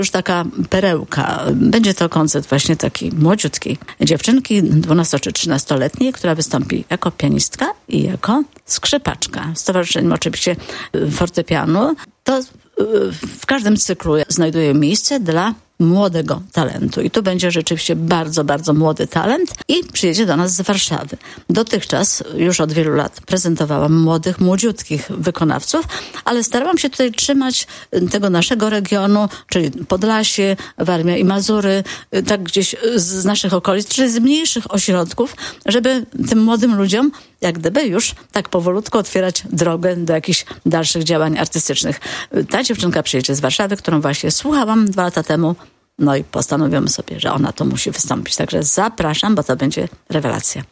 już taka perełka. Będzie to koncert właśnie takiej młodziutkiej dziewczynki, 12 czy 13-letniej, która wystąpi jako pianistka i jako skrzypaczka. Z towarzyszeniem oczywiście fortepianu. To w każdym cyklu znajduje miejsce dla młodego talentu. I tu będzie rzeczywiście bardzo, bardzo młody talent i przyjedzie do nas z Warszawy. Dotychczas już od wielu lat prezentowałam młodych, młodziutkich wykonawców, ale starałam się tutaj trzymać tego naszego regionu, czyli Podlasie, Warmia i Mazury, tak gdzieś z naszych okolic, czyli z mniejszych ośrodków, żeby tym młodym ludziom jak gdyby już tak powolutku otwierać drogę do jakichś dalszych działań artystycznych. Ta dziewczynka przyjedzie z Warszawy, którą właśnie słuchałam 2 lata temu, no i postanowiłam sobie, że ona to musi wystąpić. Także zapraszam, bo to będzie rewelacja.